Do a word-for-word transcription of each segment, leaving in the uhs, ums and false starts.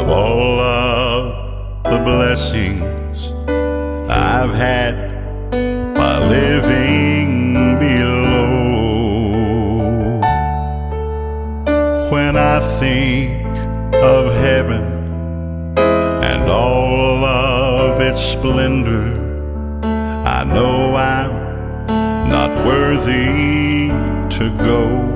of all of the blessings I've had while living below. When I think of heaven and all of its splendor, I know I'm not worthy to go.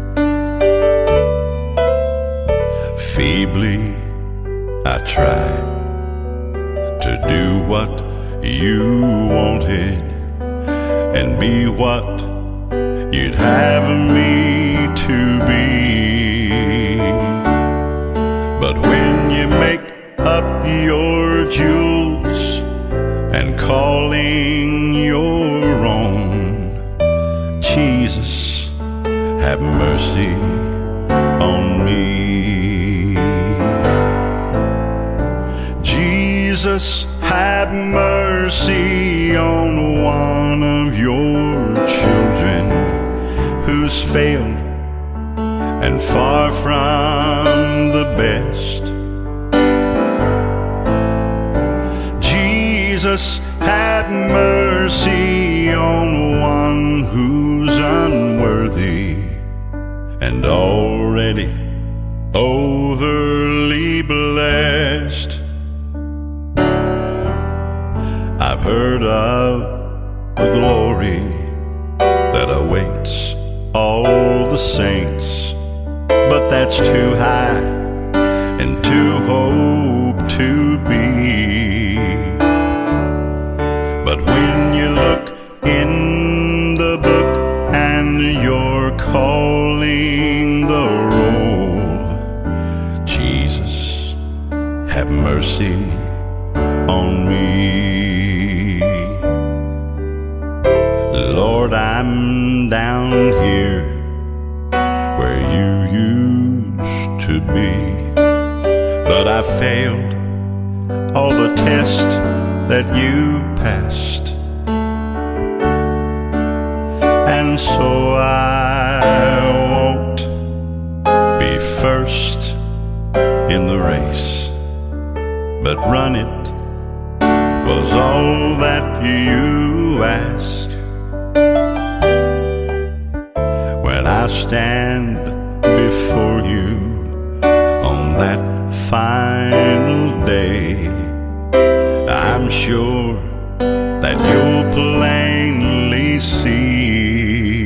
Feebly I tried to do what you wanted and be what you'd have me to be. But when you make up your jewels and calling your own, Jesus, have mercy on me. Jesus, have mercy on one of your children who's failed and far from the best. Jesus, have mercy on one who's unworthy and already overly blessed. I've heard of the glory that awaits all the saints, but that's too high and too hope to be. But when you look in the book and you're calling the roll, Jesus, have mercy on me. Lord, I'm down here where you used to be, but I failed all the tests that you passed, and so I won't be first in the race, but run it was all that you asked. When I stand before you on that final day, I'm sure that you'll plainly see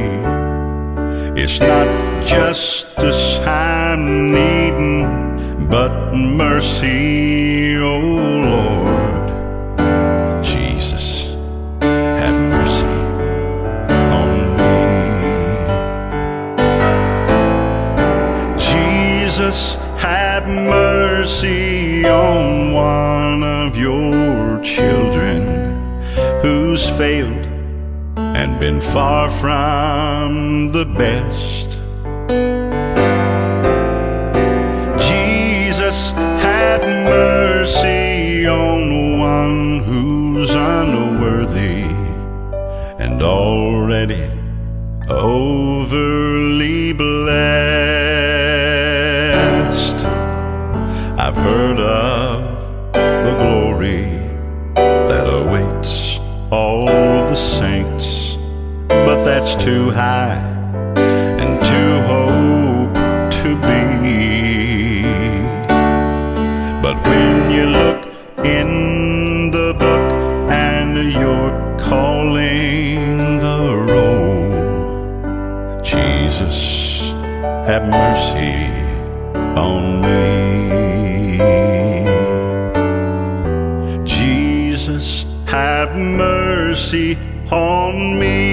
it's not justice I'm needing, but mercy, oh Lord. Jesus, have mercy on me. Jesus, have mercy on one of your children who's failed and been far from the best. Jesus, have mercy on one who's unworthy and already overly blessed. I've heard of the glory that awaits all the saints, but that's too high and too hope to be. But when you look in the book and you're calling the roll, Jesus, have mercy on me. Jesus, have mercy on me.